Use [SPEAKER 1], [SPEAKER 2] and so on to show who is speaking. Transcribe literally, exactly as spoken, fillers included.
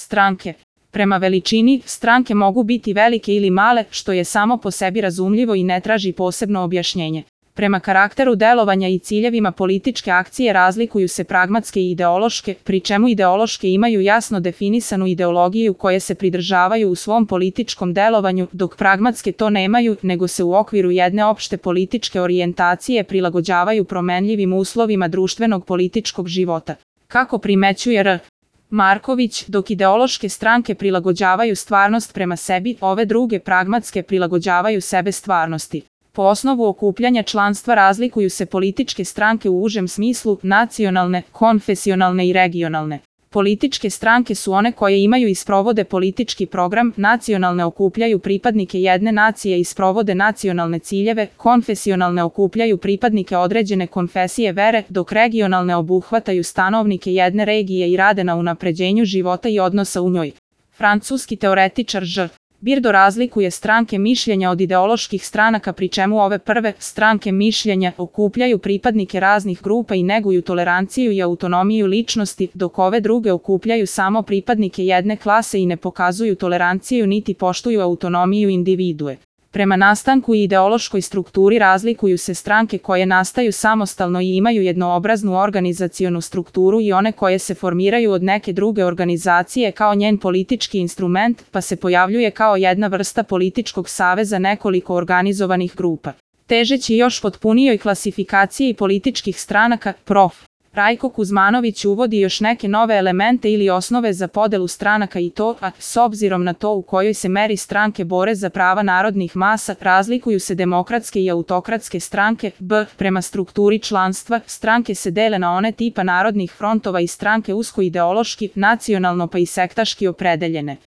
[SPEAKER 1] Stranke. Prema veličini, stranke mogu biti velike ili male, što je samo po sebi razumljivo i ne traži posebno objašnjenje. Prema karakteru delovanja i ciljevima političke akcije razlikuju se pragmatske i ideološke, pri čemu ideološke imaju jasno definisanu ideologiju koje se pridržavaju u svom političkom delovanju, dok pragmatske to nemaju, nego se u okviru jedne opšte političke orijentacije prilagođavaju promenljivim uslovima društvenog političkog života. Kako primećuje R. Marković, dok ideološke stranke prilagođavaju stvarnost prema sebi, ove druge pragmatske prilagođavaju sebe stvarnosti. Po osnovu okupljanja članstva razlikuju se političke stranke u užem smislu, nacionalne, konfesionalne i regionalne. Političke stranke su one koje imaju i sprovode politički program, nacionalne okupljaju pripadnike jedne nacije i sprovode nacionalne ciljeve, konfesionalne okupljaju pripadnike određene konfesije vere, dok regionalne obuhvataju stanovnike jedne regije i rade na unapređenju života i odnosa u njoj. Francuski teoretičar Ž. Birdo razlikuje stranke mišljenja od ideoloških stranaka, pri čemu ove prve stranke mišljenja okupljaju pripadnike raznih grupa i neguju toleranciju i autonomiju ličnosti, dok ove druge okupljaju samo pripadnike jedne klase i ne pokazuju toleranciju niti poštuju autonomiju individue. Prema nastanku i ideološkoj strukturi razlikuju se stranke koje nastaju samostalno i imaju jednoobraznu organizacionu strukturu i one koje se formiraju od neke druge organizacije kao njen politički instrument, pa se pojavljuje kao jedna vrsta političkog saveza nekoliko organizovanih grupa. Težeći još potpunijoj klasifikaciji političkih stranaka, prof. Rajko Kuzmanović uvodi još neke nove elemente ili osnove za podelu stranaka i to, a s obzirom na to u kojoj se meri stranke bore za prava narodnih masa, razlikuju se demokratske i autokratske stranke. B. Prema strukturi članstva, stranke se dele na one tipa narodnih frontova i stranke usko ideološki, nacionalno pa i sektaški opredeljene.